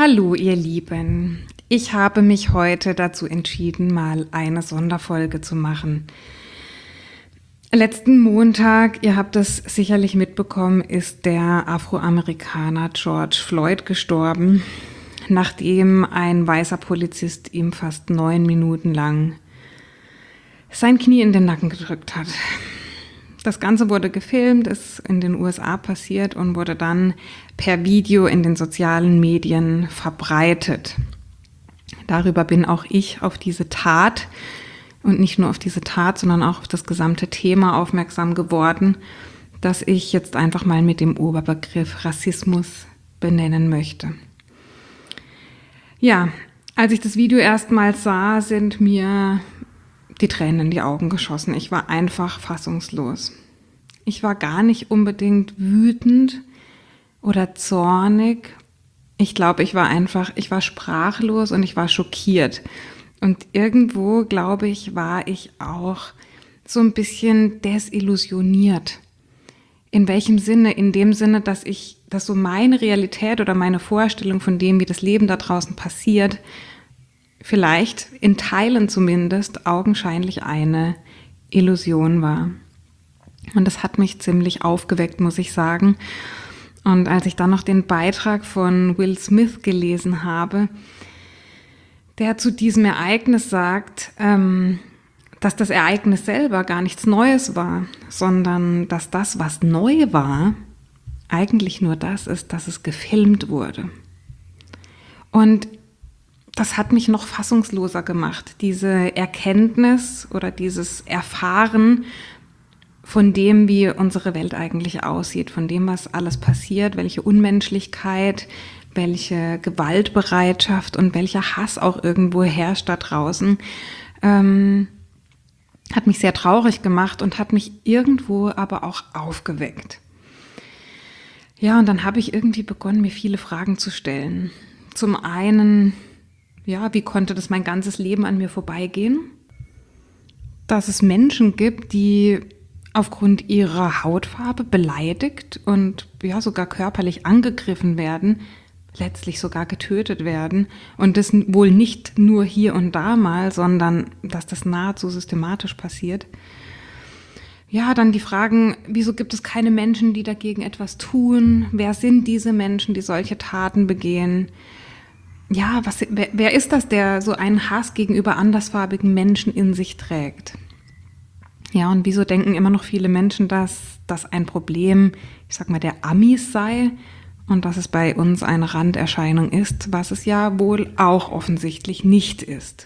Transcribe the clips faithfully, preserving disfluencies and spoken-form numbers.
Hallo ihr Lieben, ich habe mich heute dazu entschieden, mal eine Sonderfolge zu machen. Letzten Montag, ihr habt es sicherlich mitbekommen, ist der Afroamerikaner George Floyd gestorben, nachdem ein weißer Polizist ihm fast neun Minuten lang sein Knie in den Nacken gedrückt hat. Das Ganze wurde gefilmt, ist in den U S A passiert und wurde dann per Video in den sozialen Medien verbreitet. Darüber bin auch ich auf diese Tat und nicht nur auf diese Tat, sondern auch auf das gesamte Thema aufmerksam geworden, das ich jetzt einfach mal mit dem Oberbegriff Rassismus benennen möchte. Ja, als ich das Video erstmals sah, sind mir die Tränen in die Augen geschossen. Ich war einfach fassungslos. Ich war gar nicht unbedingt wütend oder zornig. Ich glaube, ich war einfach, ich war sprachlos und ich war schockiert. Und irgendwo, glaube ich, war ich auch so ein bisschen desillusioniert. In welchem Sinne? In dem Sinne, dass ich, dass so meine Realität oder meine Vorstellung von dem, wie das Leben da draußen passiert, vielleicht in Teilen zumindest augenscheinlich eine Illusion war. Und das hat mich ziemlich aufgeweckt, muss ich sagen. Und als ich dann noch den Beitrag von Will Smith gelesen habe, der zu diesem Ereignis sagt, ähm, dass das Ereignis selber gar nichts Neues war, sondern dass das, was neu war, eigentlich nur das ist, dass es gefilmt wurde. Und das hat mich noch fassungsloser gemacht, diese Erkenntnis oder dieses Erfahren von dem, wie unsere Welt eigentlich aussieht, von dem, was alles passiert, welche Unmenschlichkeit, welche Gewaltbereitschaft und welcher Hass auch irgendwo herrscht da draußen, ähm, hat mich sehr traurig gemacht und hat mich irgendwo aber auch aufgeweckt. Ja, und dann habe ich irgendwie begonnen, mir viele Fragen zu stellen. Zum einen, ja, wie konnte das mein ganzes Leben an mir vorbeigehen? Dass es Menschen gibt, die aufgrund ihrer Hautfarbe beleidigt und ja sogar körperlich angegriffen werden, letztlich sogar getötet werden und das wohl nicht nur hier und da mal, sondern dass das nahezu systematisch passiert. Ja, dann die Fragen, wieso gibt es keine Menschen, die dagegen etwas tun? Wer sind diese Menschen, die solche Taten begehen? Ja, was, wer, wer ist das, der so einen Hass gegenüber andersfarbigen Menschen in sich trägt? Ja, und wieso denken immer noch viele Menschen, dass das ein Problem, ich sag mal, der Amis sei und dass es bei uns eine Randerscheinung ist, was es ja wohl auch offensichtlich nicht ist.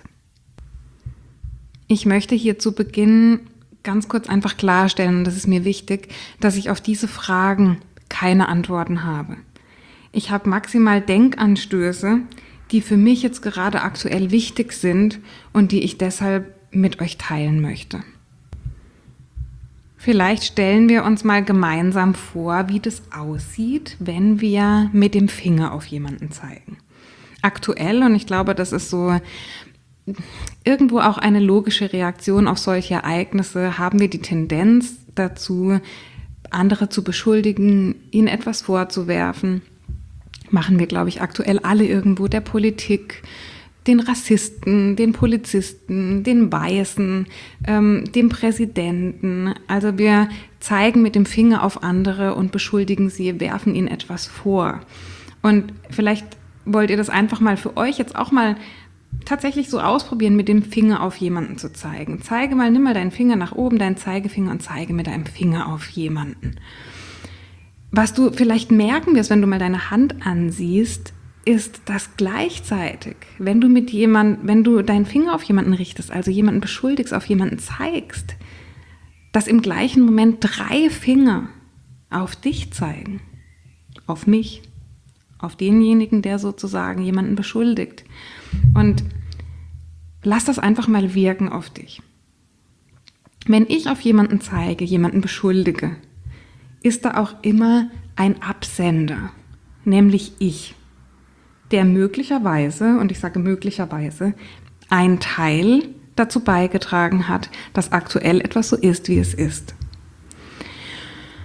Ich möchte hier zu Beginn ganz kurz einfach klarstellen, und das ist mir wichtig, dass ich auf diese Fragen keine Antworten habe. Ich habe maximal Denkanstöße, die für mich jetzt gerade aktuell wichtig sind und die ich deshalb mit euch teilen möchte. Vielleicht stellen wir uns mal gemeinsam vor, wie das aussieht, wenn wir mit dem Finger auf jemanden zeigen. Aktuell, und ich glaube, das ist so irgendwo auch eine logische Reaktion auf solche Ereignisse, haben wir die Tendenz dazu, andere zu beschuldigen, ihnen etwas vorzuwerfen. Machen wir, glaube ich, aktuell alle irgendwo, der Politik, den Rassisten, den Polizisten, den Weißen, ähm, dem Präsidenten. Also wir zeigen mit dem Finger auf andere und beschuldigen sie, werfen ihnen etwas vor. Und vielleicht wollt ihr das einfach mal für euch jetzt auch mal tatsächlich so ausprobieren, mit dem Finger auf jemanden zu zeigen. Zeige mal, nimm mal deinen Finger nach oben, deinen Zeigefinger und zeige mit deinem Finger auf jemanden. Was du vielleicht merken wirst, wenn du mal deine Hand ansiehst, ist, dass gleichzeitig, wenn du mit jemand, wenn du deinen Finger auf jemanden richtest, also jemanden beschuldigst, auf jemanden zeigst, dass im gleichen Moment drei Finger auf dich zeigen, auf mich, auf denjenigen, der sozusagen jemanden beschuldigt. Und lass das einfach mal wirken auf dich. Wenn ich auf jemanden zeige, jemanden beschuldige, ist da auch immer ein Absender, nämlich ich, der möglicherweise, und ich sage möglicherweise, ein Teil dazu beigetragen hat, dass aktuell etwas so ist, wie es ist.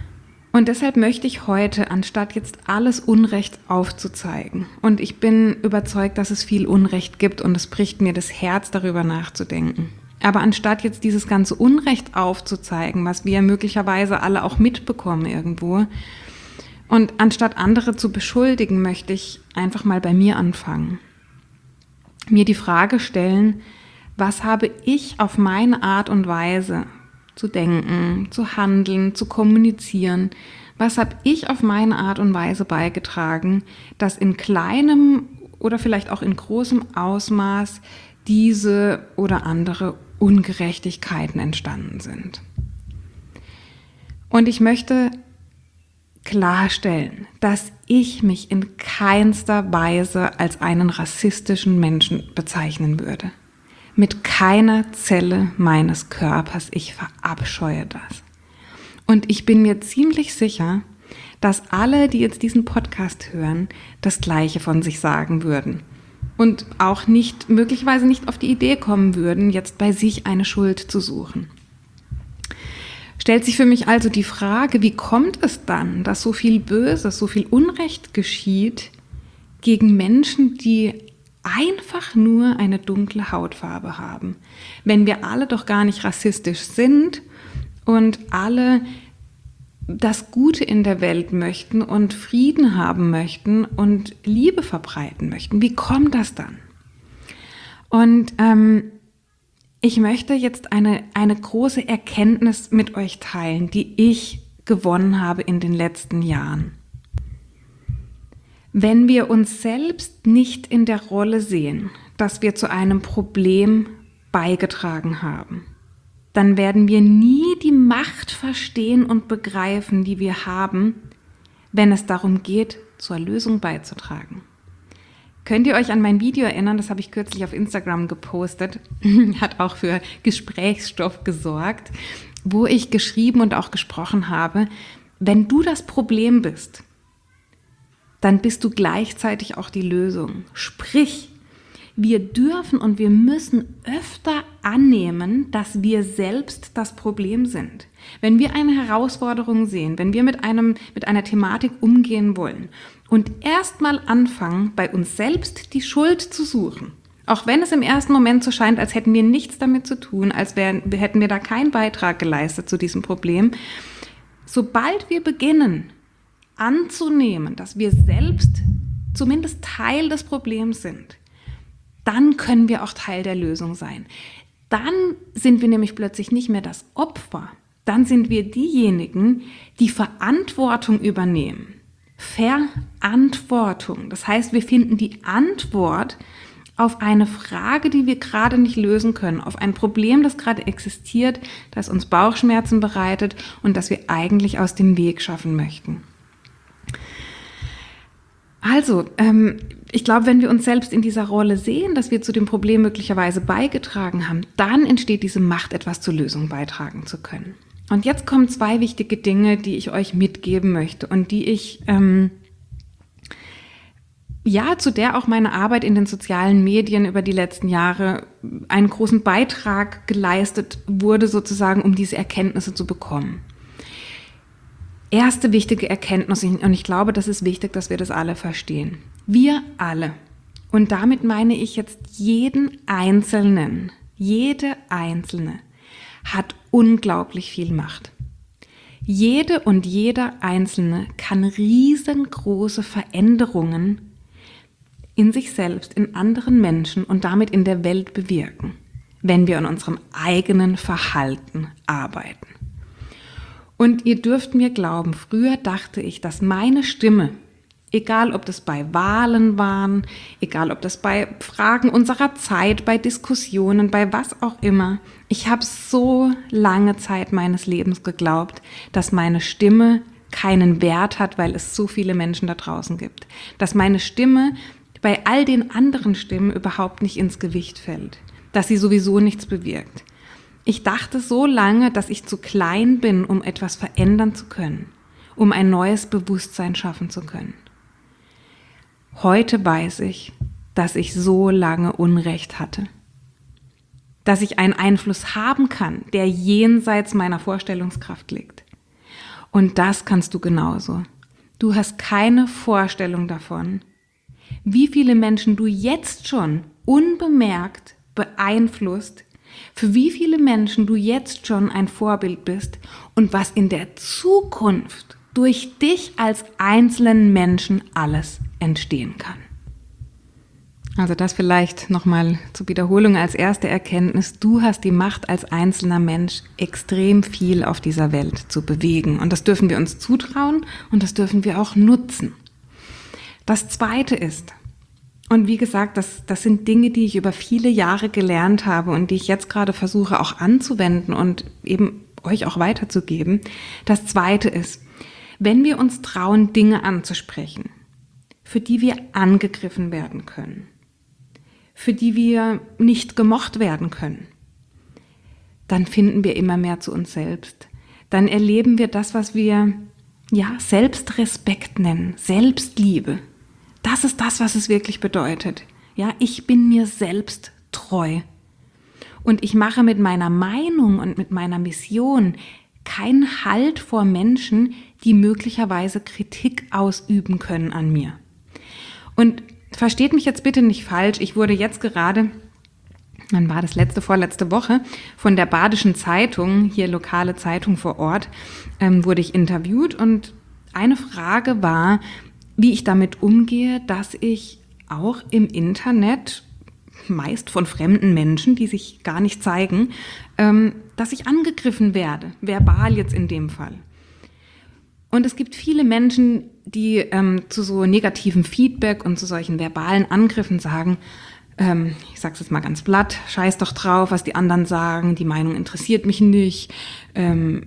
Und deshalb möchte ich heute, anstatt jetzt alles Unrecht aufzuzeigen, und ich bin überzeugt, dass es viel Unrecht gibt und es bricht mir das Herz, darüber nachzudenken. Aber anstatt jetzt dieses ganze Unrecht aufzuzeigen, was wir möglicherweise alle auch mitbekommen irgendwo, und anstatt andere zu beschuldigen, möchte ich einfach mal bei mir anfangen. Mir die Frage stellen, was habe ich auf meine Art und Weise zu denken, zu handeln, zu kommunizieren, was habe ich auf meine Art und Weise beigetragen, dass in kleinem oder vielleicht auch in großem Ausmaß diese oder andere Ungerechtigkeiten entstanden sind. Und ich möchte klarstellen, dass ich mich in keinster Weise als einen rassistischen Menschen bezeichnen würde. Mit keiner Zelle meines Körpers, ich verabscheue das. Und ich bin mir ziemlich sicher, dass alle, die jetzt diesen Podcast hören, das Gleiche von sich sagen würden. Und auch nicht, möglicherweise nicht auf die Idee kommen würden, jetzt bei sich eine Schuld zu suchen. Stellt sich für mich also die Frage, wie kommt es dann, dass so viel Böses, so viel Unrecht geschieht gegen Menschen, die einfach nur eine dunkle Hautfarbe haben, wenn wir alle doch gar nicht rassistisch sind und alle das Gute in der Welt möchten und Frieden haben möchten und Liebe verbreiten möchten. Wie kommt das dann? Und ähm, ich möchte jetzt eine, eine große Erkenntnis mit euch teilen, die ich gewonnen habe in den letzten Jahren. Wenn wir uns selbst nicht in der Rolle sehen, dass wir zu einem Problem beigetragen haben, dann werden wir nie die Macht verstehen und begreifen, die wir haben, wenn es darum geht, zur Lösung beizutragen. Könnt ihr euch an mein Video erinnern? Das habe ich kürzlich auf Instagram gepostet, hat auch für Gesprächsstoff gesorgt, wo ich geschrieben und auch gesprochen habe, wenn du das Problem bist, dann bist du gleichzeitig auch die Lösung. Sprich, wir dürfen und wir müssen öfter annehmen, dass wir selbst das Problem sind. Wenn wir eine Herausforderung sehen, wenn wir mit einem, mit einer Thematik umgehen wollen und erstmal anfangen, bei uns selbst die Schuld zu suchen, auch wenn es im ersten Moment so scheint, als hätten wir nichts damit zu tun, als wären, hätten wir da keinen Beitrag geleistet zu diesem Problem, sobald wir beginnen, anzunehmen, dass wir selbst zumindest Teil des Problems sind, dann können wir auch Teil der Lösung sein. Dann sind wir nämlich plötzlich nicht mehr das Opfer, dann sind wir diejenigen, die Verantwortung übernehmen. Verantwortung. Das heißt, wir finden die Antwort auf eine Frage, die wir gerade nicht lösen können, auf ein Problem, das gerade existiert, das uns Bauchschmerzen bereitet und das wir eigentlich aus dem Weg schaffen möchten. Also, ähm, ich glaube, wenn wir uns selbst in dieser Rolle sehen, dass wir zu dem Problem möglicherweise beigetragen haben, dann entsteht diese Macht, etwas zur Lösung beitragen zu können. Und jetzt kommen zwei wichtige Dinge, die ich euch mitgeben möchte und die ich, ähm, ja, zu der auch meine Arbeit in den sozialen Medien über die letzten Jahre einen großen Beitrag geleistet wurde, sozusagen, um diese Erkenntnisse zu bekommen. Erste wichtige Erkenntnis, und ich glaube, das ist wichtig, dass wir das alle verstehen. Wir alle, und damit meine ich jetzt jeden Einzelnen, jede Einzelne, hat unglaublich viel Macht. Jede und jeder Einzelne kann riesengroße Veränderungen in sich selbst, in anderen Menschen und damit in der Welt bewirken, wenn wir an unserem eigenen Verhalten arbeiten. Und ihr dürft mir glauben, früher dachte ich, dass meine Stimme, egal ob das bei Wahlen waren, egal ob das bei Fragen unserer Zeit, bei Diskussionen, bei was auch immer, ich habe so lange Zeit meines Lebens geglaubt, dass meine Stimme keinen Wert hat, weil es so viele Menschen da draußen gibt. Dass meine Stimme bei all den anderen Stimmen überhaupt nicht ins Gewicht fällt, dass sie sowieso nichts bewirkt. Ich dachte so lange, dass ich zu klein bin, um etwas verändern zu können, um ein neues Bewusstsein schaffen zu können. Heute weiß ich, dass ich so lange Unrecht hatte, dass ich einen Einfluss haben kann, der jenseits meiner Vorstellungskraft liegt. Und das kannst du genauso. Du hast keine Vorstellung davon, wie viele Menschen du jetzt schon unbemerkt beeinflusst, für wie viele Menschen du jetzt schon ein Vorbild bist und was in der Zukunft durch dich als einzelnen Menschen alles entstehen kann. Also das vielleicht nochmal zur Wiederholung als erste Erkenntnis. Du hast die Macht als einzelner Mensch, extrem viel auf dieser Welt zu bewegen. Und das dürfen wir uns zutrauen und das dürfen wir auch nutzen. Das Zweite ist, und wie gesagt, das, das sind Dinge, die ich über viele Jahre gelernt habe und die ich jetzt gerade versuche auch anzuwenden und eben euch auch weiterzugeben. Das Zweite ist, wenn wir uns trauen, Dinge anzusprechen, für die wir angegriffen werden können, für die wir nicht gemocht werden können, dann finden wir immer mehr zu uns selbst. Dann erleben wir das, was wir ja Selbstrespekt nennen, Selbstliebe. Das ist das, was es wirklich bedeutet. Ja, ich bin mir selbst treu. Und ich mache mit meiner Meinung und mit meiner Mission keinen Halt vor Menschen, die möglicherweise Kritik ausüben können an mir. Und versteht mich jetzt bitte nicht falsch, ich wurde jetzt gerade, wann war das, letzte, vorletzte Woche, von der Badischen Zeitung, hier lokale Zeitung vor Ort, ähm, wurde ich interviewt und eine Frage war, wie ich damit umgehe, dass ich auch im Internet, meist von fremden Menschen, die sich gar nicht zeigen, ähm, dass ich angegriffen werde, verbal jetzt in dem Fall. Und es gibt viele Menschen, die ähm, zu so negativem Feedback und zu solchen verbalen Angriffen sagen, ähm, ich sag's jetzt mal ganz platt, scheiß doch drauf, was die anderen sagen, die Meinung interessiert mich nicht, ähm,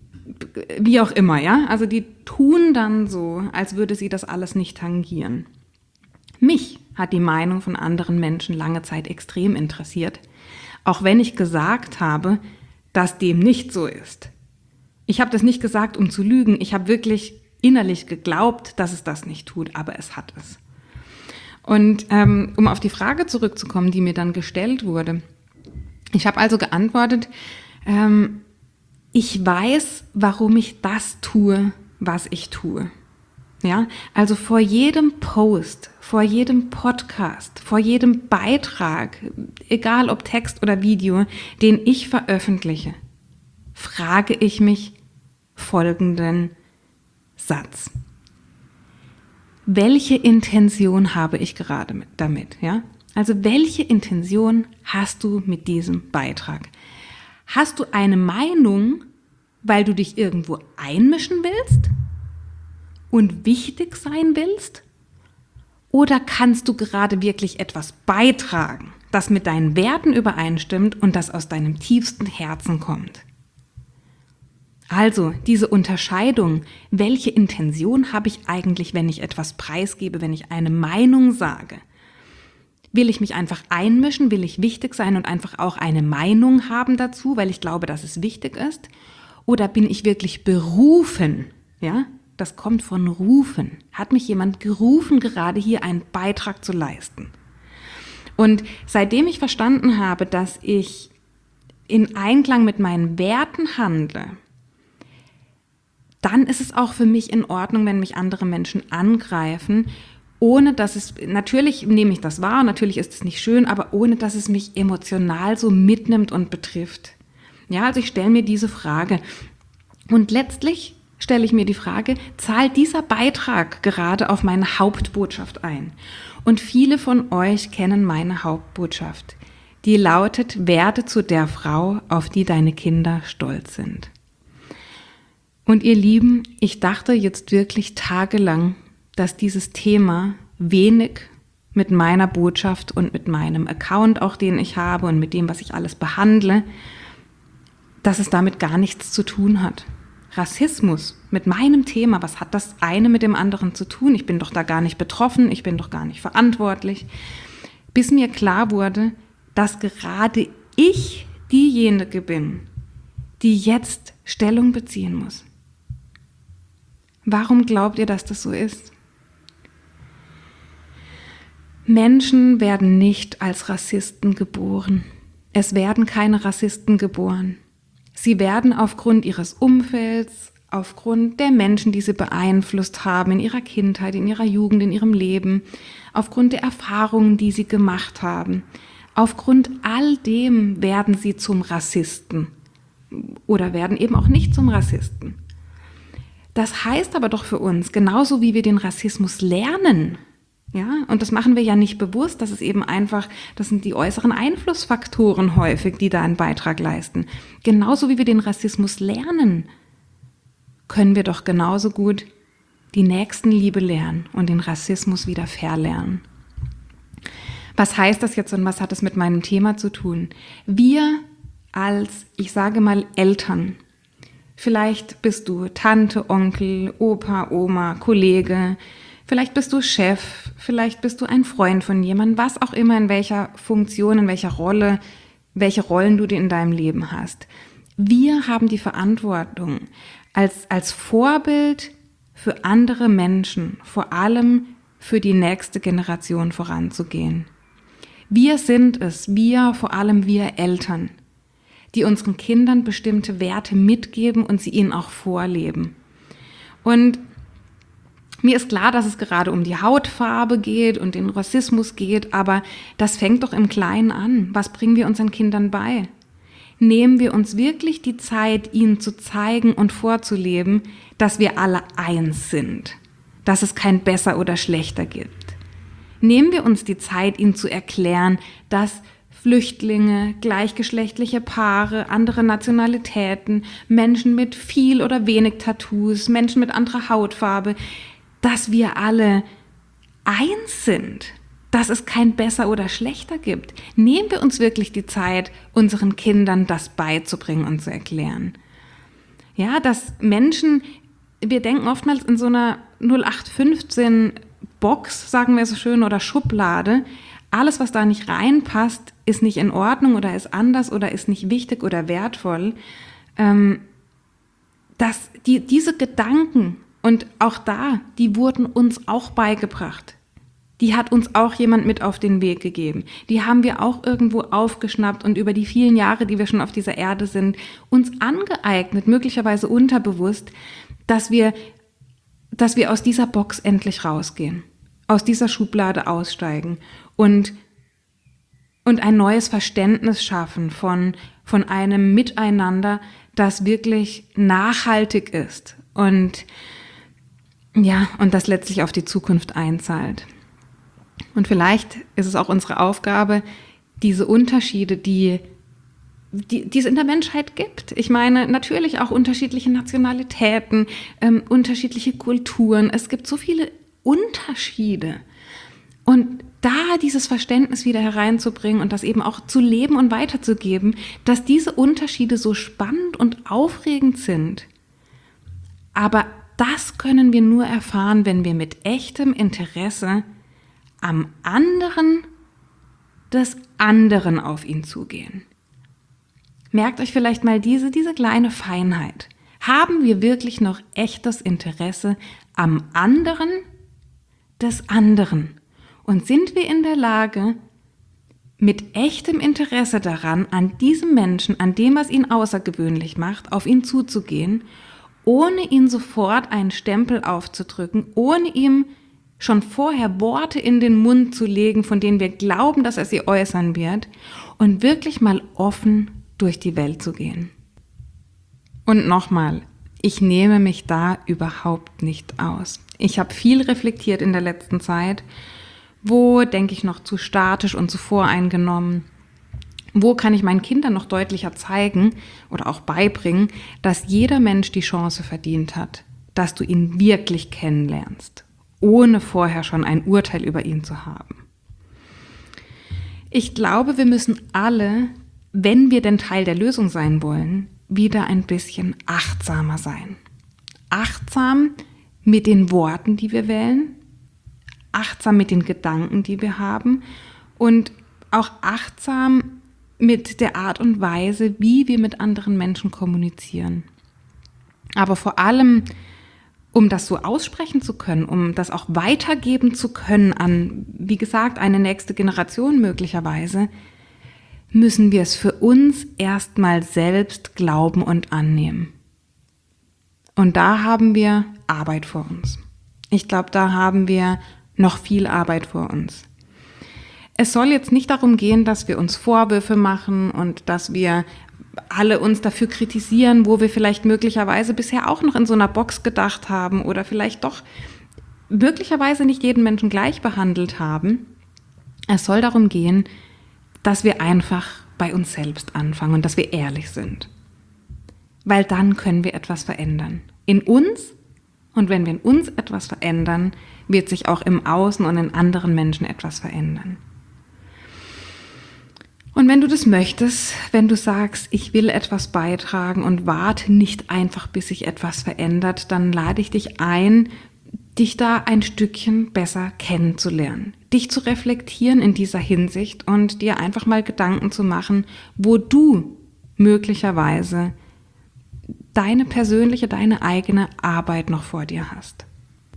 wie auch immer, ja. Also die tun dann so, als würde sie das alles nicht tangieren. Mich hat die Meinung von anderen Menschen lange Zeit extrem interessiert, auch wenn ich gesagt habe, dass dem nicht so ist. Ich habe das nicht gesagt, um zu lügen. Ich habe wirklich innerlich geglaubt, dass es das nicht tut, aber es hat es. Und ähm, um auf die Frage zurückzukommen, die mir dann gestellt wurde. Ich habe also geantwortet, ähm, ich weiß, warum ich das tue, was ich tue. Ja, also vor jedem Post, vor jedem Podcast, vor jedem Beitrag, egal ob Text oder Video, den ich veröffentliche, frage ich mich folgenden Satz. Welche Intention habe ich gerade damit? Ja? Also welche Intention hast du mit diesem Beitrag? Hast du eine Meinung, weil du dich irgendwo einmischen willst und wichtig sein willst? Oder kannst du gerade wirklich etwas beitragen, das mit deinen Werten übereinstimmt und das aus deinem tiefsten Herzen kommt? Also diese Unterscheidung, welche Intention habe ich eigentlich, wenn ich etwas preisgebe, wenn ich eine Meinung sage? Will ich mich einfach einmischen, will ich wichtig sein und einfach auch eine Meinung haben dazu, weil ich glaube, dass es wichtig ist? Oder bin ich wirklich berufen? Ja, das kommt von rufen. Hat mich jemand gerufen, gerade hier einen Beitrag zu leisten? Und seitdem ich verstanden habe, dass ich in Einklang mit meinen Werten handle, dann ist es auch für mich in Ordnung, wenn mich andere Menschen angreifen, ohne dass es, natürlich nehme ich das wahr, natürlich ist es nicht schön, aber ohne dass es mich emotional so mitnimmt und betrifft. Ja, also ich stelle mir diese Frage und letztlich stelle ich mir die Frage, zahlt dieser Beitrag gerade auf meine Hauptbotschaft ein? Und viele von euch kennen meine Hauptbotschaft. Die lautet, werde zu der Frau, auf die deine Kinder stolz sind. Und ihr Lieben, ich dachte jetzt wirklich tagelang, dass dieses Thema wenig mit meiner Botschaft und mit meinem Account, auch den ich habe und mit dem, was ich alles behandle, dass es damit gar nichts zu tun hat. Rassismus mit meinem Thema, was hat das eine mit dem anderen zu tun? Ich bin doch da gar nicht betroffen, ich bin doch gar nicht verantwortlich. Bis mir klar wurde, dass gerade ich diejenige bin, die jetzt Stellung beziehen muss. Warum glaubt ihr, dass das so ist? Menschen werden nicht als Rassisten geboren. Es werden keine Rassisten geboren. Sie werden aufgrund ihres Umfelds, aufgrund der Menschen, die sie beeinflusst haben in ihrer Kindheit, in ihrer Jugend, in ihrem Leben, aufgrund der Erfahrungen, die sie gemacht haben. Aufgrund all dem werden sie zum Rassisten oder werden eben auch nicht zum Rassisten. Das heißt aber doch für uns, genauso wie wir den Rassismus lernen, ja, und das machen wir ja nicht bewusst, das ist eben einfach, das sind die äußeren Einflussfaktoren häufig, die da einen Beitrag leisten. Genauso wie wir den Rassismus lernen, können wir doch genauso gut die Nächstenliebe lernen und den Rassismus wieder verlernen. Was heißt das jetzt und was hat es mit meinem Thema zu tun? Wir als, ich sage mal, Eltern, vielleicht bist du Tante, Onkel, Opa, Oma, Kollege, vielleicht bist du Chef, vielleicht bist du ein Freund von jemandem, was auch immer, in welcher Funktion, in welcher Rolle, welche Rollen du in deinem Leben hast. Wir haben die Verantwortung, als, als Vorbild für andere Menschen, vor allem für die nächste Generation voranzugehen. Wir sind es, wir, vor allem wir Eltern, die unseren Kindern bestimmte Werte mitgeben und sie ihnen auch vorleben. Und mir ist klar, dass es gerade um die Hautfarbe geht und den Rassismus geht, aber das fängt doch im Kleinen an. Was bringen wir unseren Kindern bei? Nehmen wir uns wirklich die Zeit, ihnen zu zeigen und vorzuleben, dass wir alle eins sind, dass es kein Besser oder Schlechter gibt. Nehmen wir uns die Zeit, ihnen zu erklären, dass Flüchtlinge, gleichgeschlechtliche Paare, andere Nationalitäten, Menschen mit viel oder wenig Tattoos, Menschen mit anderer Hautfarbe, dass wir alle eins sind, dass es kein Besser oder Schlechter gibt. Nehmen wir uns wirklich die Zeit, unseren Kindern das beizubringen und zu erklären. Ja, dass Menschen, wir denken oftmals in so einer null acht fünfzehn Box, sagen wir so schön, oder Schublade, alles, was da nicht reinpasst, ist nicht in Ordnung oder ist anders oder ist nicht wichtig oder wertvoll. Ähm, dass die, diese Gedanken, und auch da, die wurden uns auch beigebracht. Die hat uns auch jemand mit auf den Weg gegeben. Die haben wir auch irgendwo aufgeschnappt und über die vielen Jahre, die wir schon auf dieser Erde sind, uns angeeignet, möglicherweise unterbewusst, dass wir, dass wir aus dieser Box endlich rausgehen, aus dieser Schublade aussteigen und, und ein neues Verständnis schaffen von, von einem Miteinander, das wirklich nachhaltig ist und ja, und das letztlich auf die Zukunft einzahlt. Und vielleicht ist es auch unsere Aufgabe, diese Unterschiede, die, die, die es in der Menschheit gibt. Ich meine, natürlich auch unterschiedliche Nationalitäten, ähm, unterschiedliche Kulturen. Es gibt so viele Unterschiede. Und da dieses Verständnis wieder hereinzubringen und das eben auch zu leben und weiterzugeben, dass diese Unterschiede so spannend und aufregend sind. Aber das können wir nur erfahren, wenn wir mit echtem Interesse am anderen des anderen auf ihn zugehen. Merkt euch vielleicht mal diese, diese kleine Feinheit. Haben wir wirklich noch echtes Interesse am anderen des anderen? Und sind wir in der Lage, mit echtem Interesse daran, an diesem Menschen, an dem, was ihn außergewöhnlich macht, auf ihn zuzugehen, ohne ihn sofort einen Stempel aufzudrücken, ohne ihm schon vorher Worte in den Mund zu legen, von denen wir glauben, dass er sie äußern wird, und wirklich mal offen durch die Welt zu gehen. Und nochmal, ich nehme mich da überhaupt nicht aus. Ich habe viel reflektiert in der letzten Zeit. Wo denke ich noch zu statisch und zu voreingenommen? Wo kann ich meinen Kindern noch deutlicher zeigen oder auch beibringen, dass jeder Mensch die Chance verdient hat, dass du ihn wirklich kennenlernst, ohne vorher schon ein Urteil über ihn zu haben? Ich glaube, wir müssen alle, wenn wir denn Teil der Lösung sein wollen, wieder ein bisschen achtsamer sein. Achtsam mit den Worten, die wir wählen, achtsam mit den Gedanken, die wir haben und auch achtsam mit der Art und Weise, wie wir mit anderen Menschen kommunizieren. Aber vor allem, um das so aussprechen zu können, um das auch weitergeben zu können an, wie gesagt, eine nächste Generation möglicherweise, müssen wir es für uns erstmal selbst glauben und annehmen. Und da haben wir Arbeit vor uns. Ich glaube, da haben wir noch viel Arbeit vor uns. Es soll jetzt nicht darum gehen, dass wir uns Vorwürfe machen und dass wir alle uns dafür kritisieren, wo wir vielleicht möglicherweise bisher auch noch in so einer Box gedacht haben oder vielleicht doch möglicherweise nicht jeden Menschen gleich behandelt haben. Es soll darum gehen, dass wir einfach bei uns selbst anfangen und dass wir ehrlich sind. Weil dann können wir etwas verändern. In uns, und wenn wir in uns etwas verändern, wird sich auch im Außen und in anderen Menschen etwas verändern. Und wenn du das möchtest, wenn du sagst, ich will etwas beitragen und warte nicht einfach, bis sich etwas verändert, dann lade ich dich ein, dich da ein Stückchen besser kennenzulernen, dich zu reflektieren in dieser Hinsicht und dir einfach mal Gedanken zu machen, wo du möglicherweise deine persönliche, deine eigene Arbeit noch vor dir hast.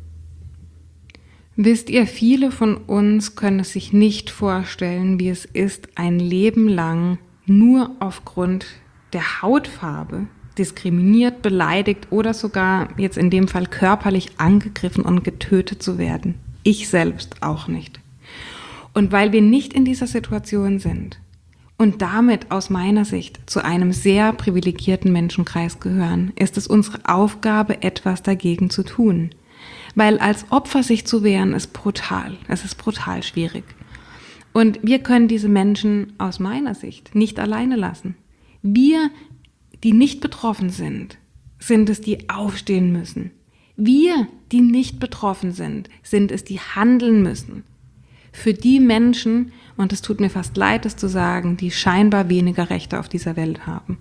Wisst ihr, viele von uns können es sich nicht vorstellen, wie es ist, ein Leben lang nur aufgrund der Hautfarbe diskriminiert, beleidigt oder sogar jetzt in dem Fall körperlich angegriffen und getötet zu werden. Ich selbst auch nicht. Und weil wir nicht in dieser Situation sind und damit aus meiner Sicht zu einem sehr privilegierten Menschenkreis gehören, ist es unsere Aufgabe, etwas dagegen zu tun. Weil als Opfer sich zu wehren, ist brutal. Es ist brutal schwierig. Und wir können diese Menschen aus meiner Sicht nicht alleine lassen. Wir, die nicht betroffen sind, sind es, die aufstehen müssen. Wir, die nicht betroffen sind, sind es, die handeln müssen. Für die Menschen, und es tut mir fast leid, es zu sagen, die scheinbar weniger Rechte auf dieser Welt haben.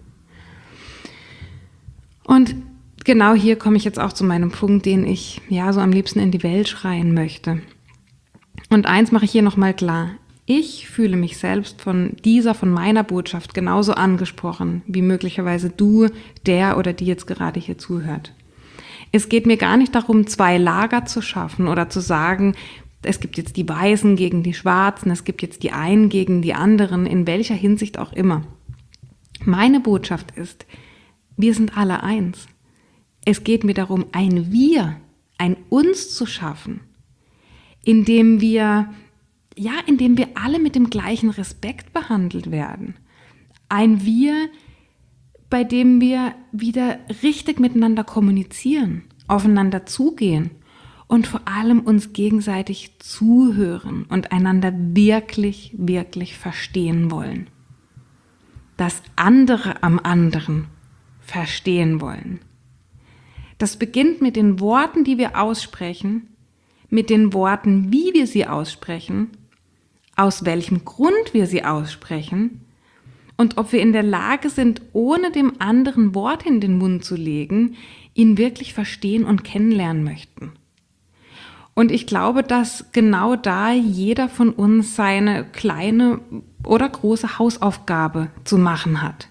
Und genau hier komme ich jetzt auch zu meinem Punkt, den ich ja so am liebsten in die Welt schreien möchte. Und eins mache ich hier nochmal klar. Ich fühle mich selbst von dieser, von meiner Botschaft genauso angesprochen, wie möglicherweise du, der oder die jetzt gerade hier zuhört. Es geht mir gar nicht darum, zwei Lager zu schaffen oder zu sagen, es gibt jetzt die Weißen gegen die Schwarzen, es gibt jetzt die einen gegen die anderen, in welcher Hinsicht auch immer. Meine Botschaft ist, wir sind alle eins. Es geht mir darum, ein Wir, ein Uns zu schaffen, indem wir, ja, indem wir alle mit dem gleichen Respekt behandelt werden. Ein Wir, bei dem wir wieder richtig miteinander kommunizieren, aufeinander zugehen und vor allem uns gegenseitig zuhören und einander wirklich, wirklich verstehen wollen. Das andere am anderen verstehen wollen. Das beginnt mit den Worten, die wir aussprechen, mit den Worten, wie wir sie aussprechen, aus welchem Grund wir sie aussprechen und ob wir in der Lage sind, ohne dem anderen Worte in den Mund zu legen, ihn wirklich verstehen und kennenlernen möchten. Und ich glaube, dass genau da jeder von uns seine kleine oder große Hausaufgabe zu machen hat.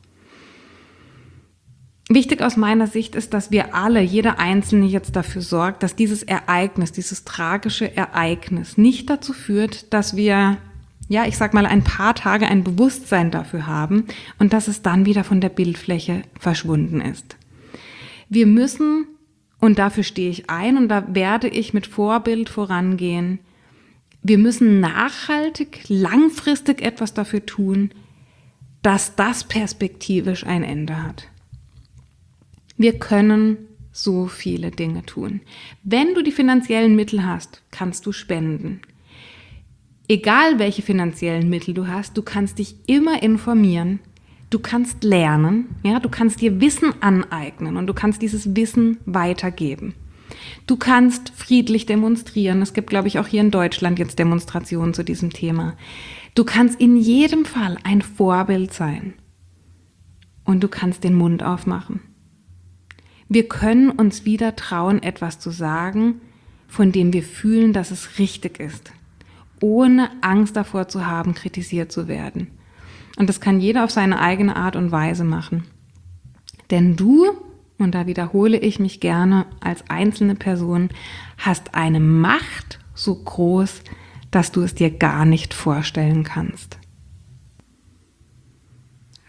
Wichtig aus meiner Sicht ist, dass wir alle, jeder Einzelne jetzt dafür sorgt, dass dieses Ereignis, dieses tragische Ereignis nicht dazu führt, dass wir, ja, ich sag mal, ein paar Tage ein Bewusstsein dafür haben und dass es dann wieder von der Bildfläche verschwunden ist. Wir müssen, und dafür stehe ich ein und da werde ich mit Vorbild vorangehen, wir müssen nachhaltig, langfristig etwas dafür tun, dass das perspektivisch ein Ende hat. Wir können so viele Dinge tun. Wenn du die finanziellen Mittel hast, kannst du spenden. Egal welche finanziellen Mittel du hast, du kannst dich immer informieren, du kannst lernen, ja, du kannst dir Wissen aneignen und du kannst dieses Wissen weitergeben. Du kannst friedlich demonstrieren. Es gibt, glaube ich, auch hier in Deutschland jetzt Demonstrationen zu diesem Thema. Du kannst in jedem Fall ein Vorbild sein. Und du kannst den Mund aufmachen. Wir können uns wieder trauen, etwas zu sagen, von dem wir fühlen, dass es richtig ist, ohne Angst davor zu haben, kritisiert zu werden. Und das kann jeder auf seine eigene Art und Weise machen. Denn du, und da wiederhole ich mich gerne als einzelne Person, hast eine Macht so groß, dass du es dir gar nicht vorstellen kannst.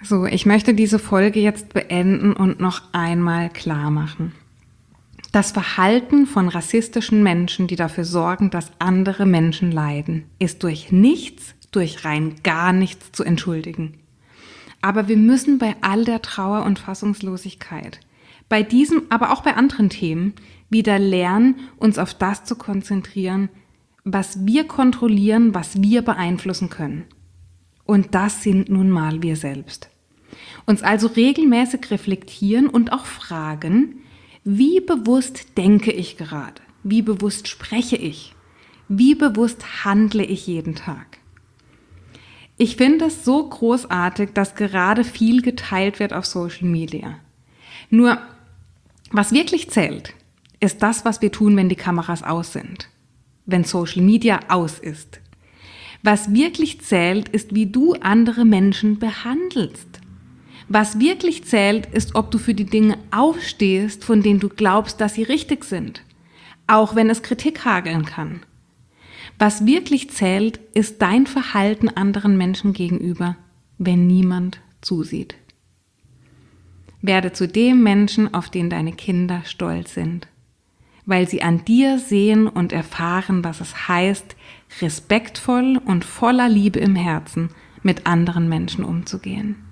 So, ich möchte diese Folge jetzt beenden und noch einmal klar machen. Das Verhalten von rassistischen Menschen, die dafür sorgen, dass andere Menschen leiden, ist durch nichts, durch rein gar nichts zu entschuldigen. Aber wir müssen bei all der Trauer und Fassungslosigkeit, bei diesem, aber auch bei anderen Themen, wieder lernen, uns auf das zu konzentrieren, was wir kontrollieren, was wir beeinflussen können. Und das sind nun mal wir selbst. Uns also regelmäßig reflektieren und auch fragen, wie bewusst denke ich gerade? Wie bewusst spreche ich? Wie bewusst handle ich jeden Tag? Ich finde es so großartig, dass gerade viel geteilt wird auf Social Media. Nur, was wirklich zählt, ist das, was wir tun, wenn die Kameras aus sind. Wenn Social Media aus ist. Was wirklich zählt, ist, wie du andere Menschen behandelst. Was wirklich zählt, ist, ob du für die Dinge aufstehst, von denen du glaubst, dass sie richtig sind. Auch wenn es Kritik hageln kann. Was wirklich zählt, ist dein Verhalten anderen Menschen gegenüber, wenn niemand zusieht. Werde zu dem Menschen, auf den deine Kinder stolz sind, weil sie an dir sehen und erfahren, was es heißt, respektvoll und voller Liebe im Herzen mit anderen Menschen umzugehen.